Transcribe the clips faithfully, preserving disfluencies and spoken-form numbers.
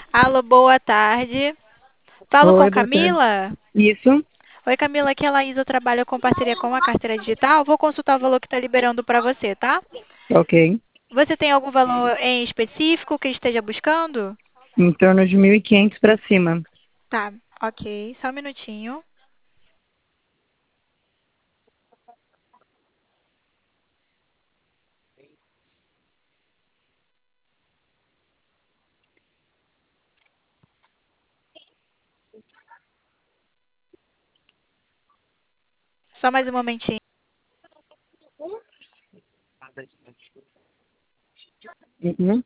Alô, boa tarde. Falo com Oi, boa tarde. Camila? Isso? Oi, Camila, aqui é a Laísa, eu trabalho com parceria com a carteira digital. Vou consultar o valor que está liberando para você, tá? Ok. Você tem algum valor em específico que esteja buscando? Em torno de mil e quinhentos para cima. Tá, ok. Só um minutinho. Só mais um momentinho. Uhum.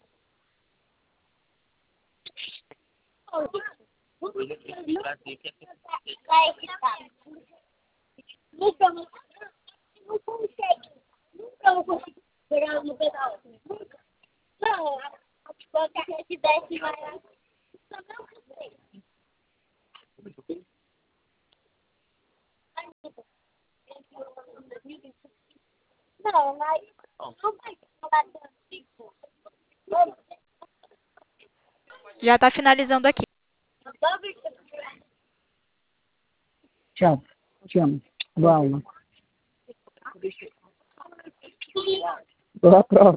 Já está finalizando aqui. Tchau. Te amo. Boa aula. Boa prova.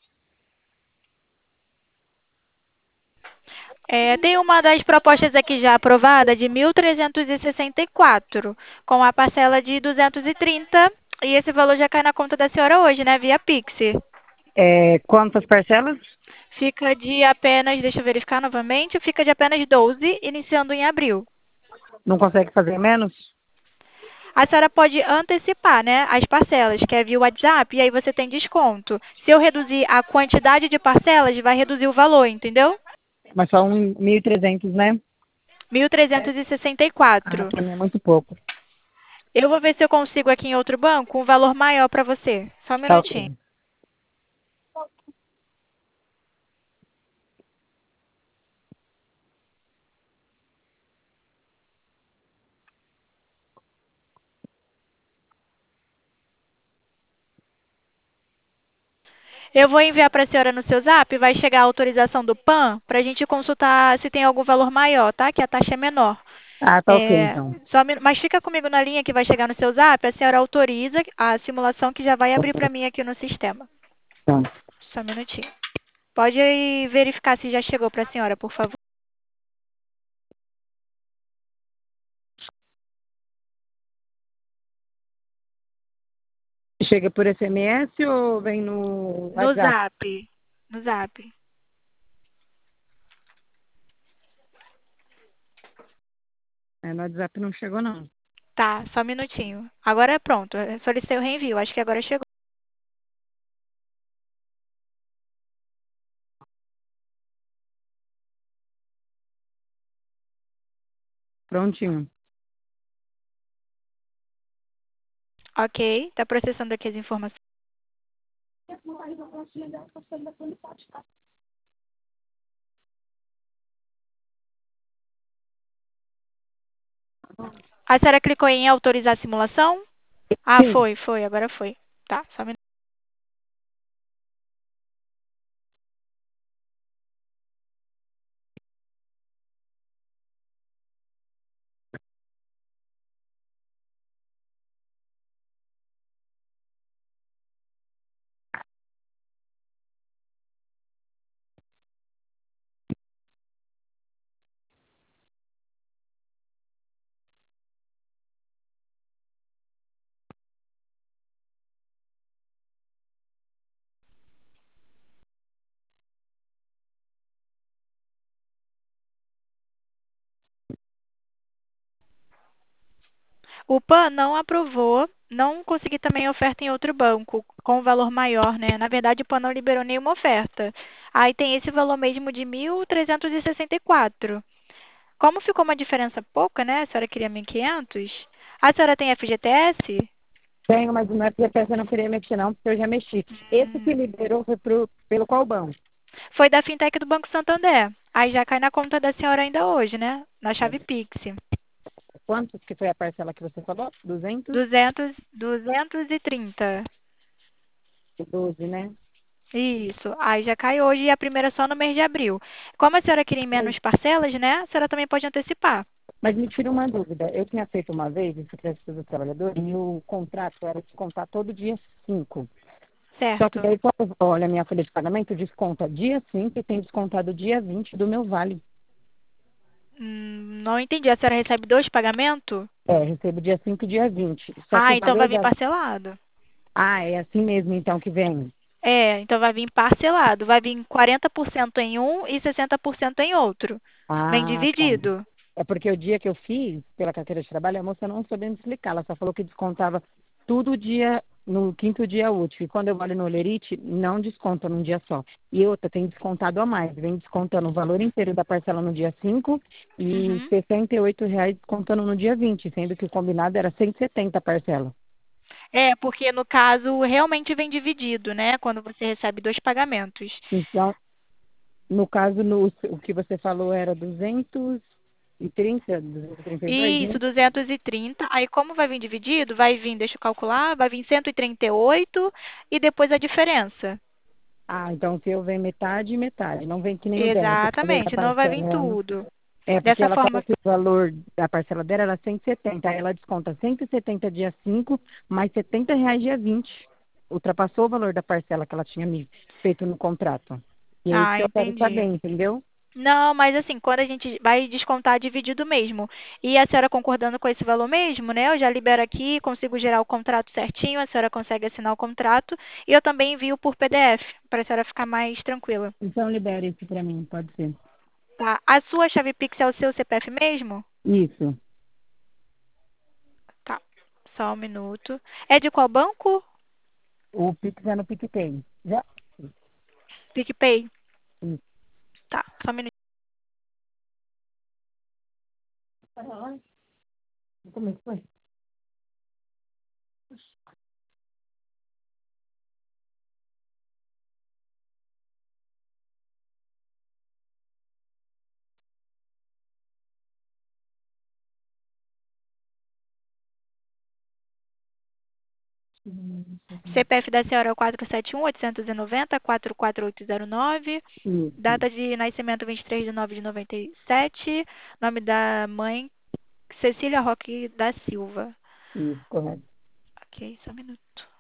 É, tem uma das propostas aqui já aprovada de mil trezentos e sessenta e quatro, com a parcela de duzentos e trinta, e esse valor já cai na conta da senhora hoje, né, via Pix. É, quantas parcelas? Fica de apenas, deixa eu verificar novamente, fica de apenas doze, iniciando em abril. Não consegue fazer menos? A senhora pode antecipar, né, as parcelas, que é via WhatsApp, e aí você tem desconto. Se eu reduzir a quantidade de parcelas, vai reduzir o valor, entendeu? Mas só um mil e trezentos, né? mil trezentos e sessenta e Ah, quatro. para mim é muito pouco. Eu vou ver se eu consigo aqui em outro banco um valor maior para você. Só um Tá minutinho. ok. Eu vou enviar para a senhora no seu zap, vai chegar a autorização do PAN para a gente consultar se tem algum valor maior, tá? Que a taxa é menor. Ah, tá ok É, então. só um minu- mas fica comigo na linha que vai chegar no seu zap, a senhora autoriza a simulação que já vai abrir para mim aqui no sistema. Tá. Só um minutinho. Pode aí verificar se já chegou para a senhora, por favor. Chega por S M S ou vem no No WhatsApp? zap. No zap. É, no WhatsApp não chegou não. Tá, só um minutinho. Agora é pronto. Eu solicitei o reenvio. Acho que agora chegou. Prontinho. Ok, tá processando aqui as informações. A senhora clicou em autorizar a simulação? Ah, Sim. foi, foi, agora foi. Tá, só um minuto. O PAN não aprovou, não consegui também oferta em outro banco com valor maior, né? Na verdade, o PAN não liberou nenhuma oferta. Aí tem esse valor mesmo de mil trezentos e sessenta e quatro. Como ficou uma diferença pouca, né? A senhora queria mil e quinhentos. A senhora tem F G T S? Tenho, mas no F G T S eu não queria mexer não, porque eu já mexi. Esse que Hum, liberou foi pro, pelo qual banco? Foi da Fintech do Banco Santander. Aí já cai na conta da senhora ainda hoje, né? Na chave Pix. Quantos que foi a parcela que você falou? Duzentos duzentos, duzentos e trinta. e doze, né? Isso. Aí já cai hoje e a primeira só no mês de abril. Como a senhora queria em Mas, menos parcelas, né? A senhora também pode antecipar. mas me tira uma dúvida. Eu tinha feito uma vez esse crédito do trabalhador e o contrato era descontar todo dia cinco. Só que Certo. daí, quando olha a minha folha de pagamento, desconta dia cinco e tem descontado dia vinte do meu vale. Hum, não entendi. A senhora recebe dois pagamentos? É, recebo dia cinco e dia vinte. Só que Ah, o então vai valor vir da. parcelado. Ah, é assim mesmo então que vem. É, então vai vir parcelado. Vai vir quarenta por cento em um e sessenta por cento em outro. Vem Ah, tá. dividido. É porque o dia que eu fiz pela carteira de trabalho, a moça não soube me explicar. Ela só falou que descontava tudo dia, no quinto dia útil. E quando eu olho no Olerite, não desconta num dia só. E outra, tem descontado a mais. Vem descontando o valor inteiro da parcela no dia cinco e Uhum. sessenta e oito reais descontando no dia vinte, sendo que o combinado era cento e setenta a parcela. É, porque no caso realmente vem dividido, né? Quando você recebe dois pagamentos. Então, no caso, no, o que você falou era duzentos e trinta, duzentos e trinta e dois, Isso, né? duzentos e trinta. Aí, como vai vir dividido, vai vir, deixa eu calcular, vai vir cento e trinta e oito e depois a diferença. Ah, então se eu ver metade, metade. Não vem que nem o dela, que o valor da Exatamente, não vai vir parcela. tudo. É, porque Dessa ela falou forma, que o valor da parcela dela era cento e setenta. Aí ela desconta cento e setenta dia cinco mais setenta reais dia vinte. Ultrapassou o valor da parcela que ela tinha me feito no contrato. E é isso ah, que eu quero saber, entendi. entendeu? Não, mas assim, quando a gente vai descontar dividido mesmo, e a senhora concordando com esse valor mesmo, né? Eu já libero aqui, consigo gerar o contrato certinho, a senhora consegue assinar o contrato, e eu também envio por P D F, para a senhora ficar mais tranquila. Então libera isso pra mim, pode ser. Tá? A sua chave Pix é o seu C P F mesmo? Isso. Tá. Só um minuto. É de qual banco? O Pix é no PicPay. Já? PicPay. Isso. Tá, só um minuto. Como é que foi? C P F da senhora é o quatro sete um, oito nove zero, quatro quatro oito zero nove. Isso. Data de nascimento vinte e três de nove de noventa e sete. Nome da mãe, Cecília Roque da Silva. Isso, correto. Ok, só um minuto.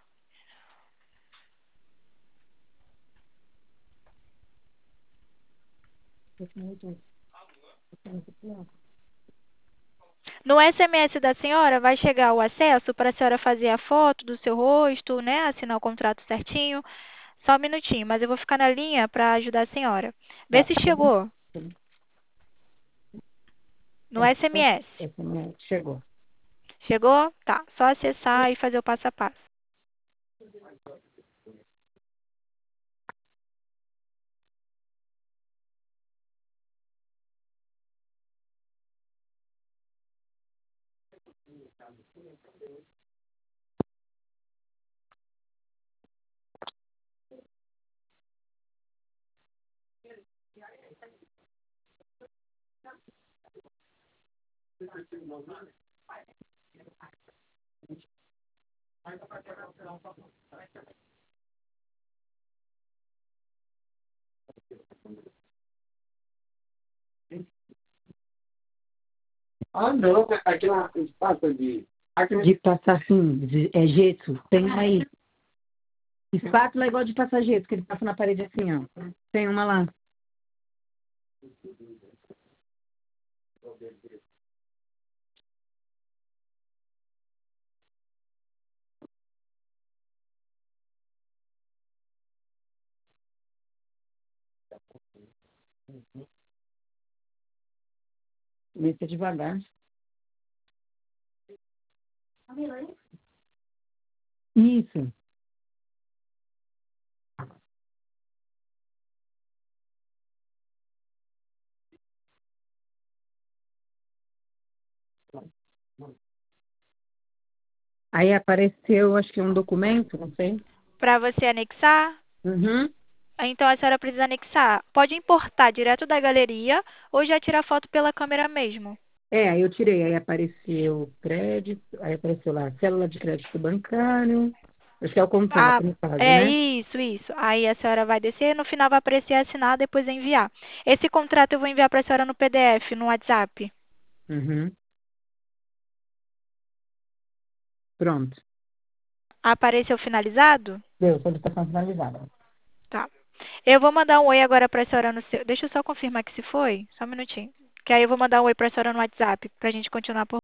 No S M S da senhora vai chegar o acesso para a senhora fazer a foto do seu rosto, né? Assinar o contrato certinho. Só um minutinho, mas eu vou ficar na linha para ajudar a senhora. Vê Tá. se chegou no S M S. Esse não chegou. Chegou? Tá. Só acessar e fazer o passo a passo. Ah, não, aquela espátula de. De passar assim, de- é gesso, tem aí. Espátula é igual de passar gesso, que ele passa na parede assim, ó. Tem uma lá. Meta devagar. Isso. Aí apareceu, acho que um documento, não sei. Para você anexar, Uhum. então a senhora precisa anexar. Pode importar direto da galeria ou já tirar foto pela câmera mesmo. É, aí eu tirei, aí apareceu crédito, aí apareceu lá, célula de crédito bancário. Acho que é o Ah, contrato, no caso, é né? isso, isso. Aí a senhora vai descer, no final vai aparecer assinar, depois enviar. Esse contrato eu vou enviar para a senhora no P D F, no WhatsApp. Uhum. Pronto. Apareceu finalizado? Deu, solicitação finalizada. Tá. Eu vou mandar um oi agora para a senhora no seu. Deixa eu só confirmar que se foi. Só um minutinho. Que aí eu vou mandar um oi para a senhora no WhatsApp, para a gente continuar por.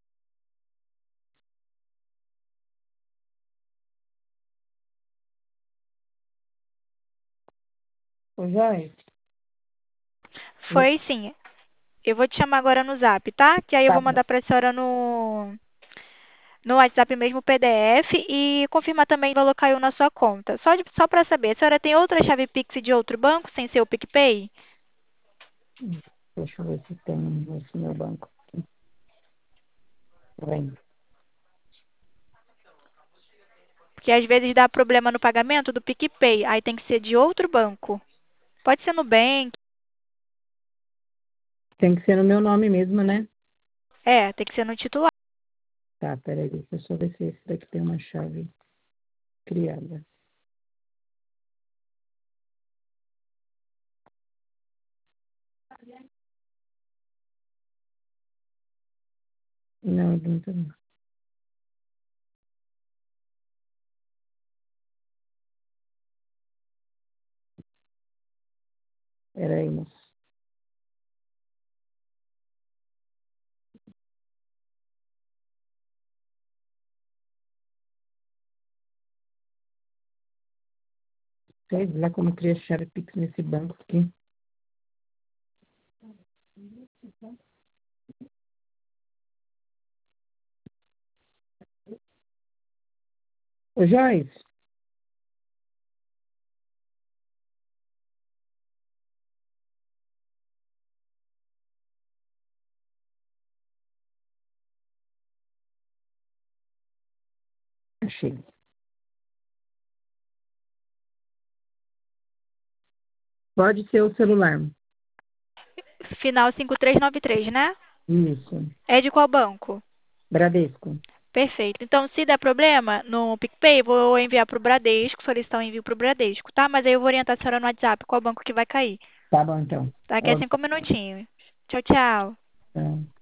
Ô, Joyce, eu- Foi sim. Eu vou te chamar agora no Zap, tá? Que aí eu tá vou bom. mandar para a senhora no no WhatsApp mesmo o P D F e confirmar também o valor caiu na sua conta. Só, de- só para saber, a senhora tem outra chave Pix de outro banco sem ser o PicPay? Deixa eu ver se tem nesse meu banco. Vem. Porque às vezes dá problema no pagamento do PicPay, aí tem que ser de outro banco. Pode ser no Nubank, Tem que ser no meu nome mesmo, né? é, tem que ser no titular. Tá, peraí, deixa eu só ver se esse daqui tem uma chave criada. Não, não tem. Peraí, moço. Sei lá como cria chave Pix nesse banco aqui. Ô, Joyce, achei. Pode ser o celular. Final cinco três nove três, né? Isso. É de qual banco? Bradesco. Perfeito. Então, se der problema no PicPay, eu vou enviar para o Bradesco, solicitar o envio para o Bradesco, tá? Mas aí eu vou orientar a senhora no WhatsApp qual banco que vai cair. Tá bom, então. Daqui a Ó, cinco minutinhos. Tchau, tchau. tá.